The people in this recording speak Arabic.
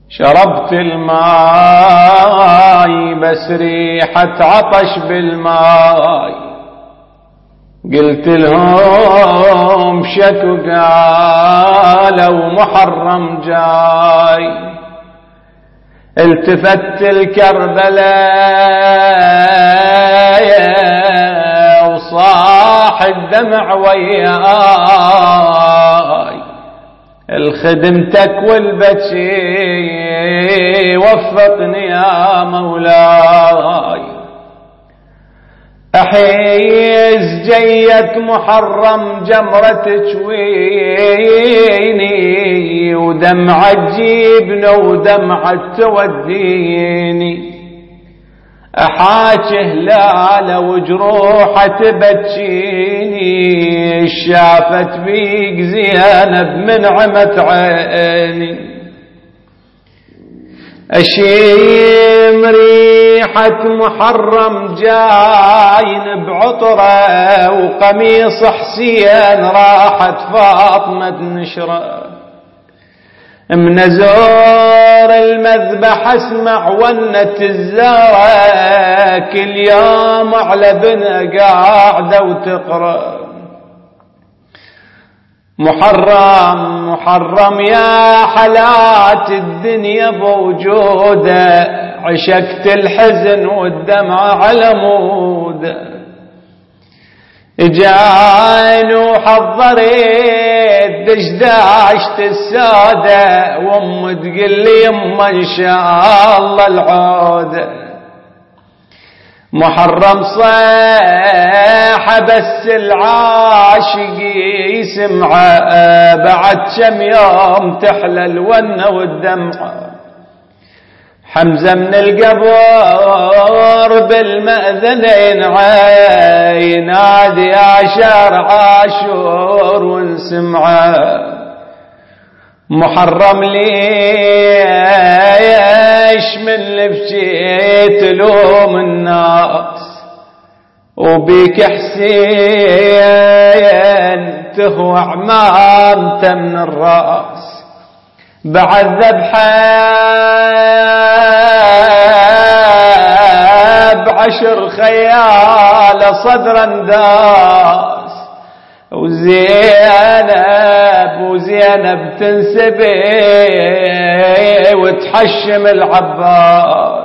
شربت الماي بس ريحة عطش بالماي، قلت لهم شكو قالوا محرم جاي. التفت الكربلاء وصاح الدمع وياي، الخدمتك والبكي وفقني يا مولاي. أحيز جيت محرم جمرة تشويني، ودمعة تجيبنا ودمعة توديني. أحاج هلالة وجروحة تبكيني، شافت بيك زينب من عمت عيني. أشم ريحة محرم جاين بعطرة، وقميص حسين راحت فاطمة نشره. من ازور المذبح اسمع ونة الزارة، كل يوم على بنا قاعدة وتقرأ. محرم محرم يا حلات الدنيا بوجوده، عشقت الحزن والدمع على موده. جاين وحضريت دشداشت السادة، وام تقل لي يما ان شاء الله العودة. محرم صيحة بس العاشق يسمعه، بعد كم يوم تحلى الونة والدمعة. حمزة من القبر بالمأذن ينادي يا شارع عاشور ونسمعه. محرم ليش من اللي بجيت لوم الناس، وبيك حسين تهوى عمامته من الراس. بعد ذبحه بعشر خيال صدرا داس، وزينب تنسبي وتحشم العباس.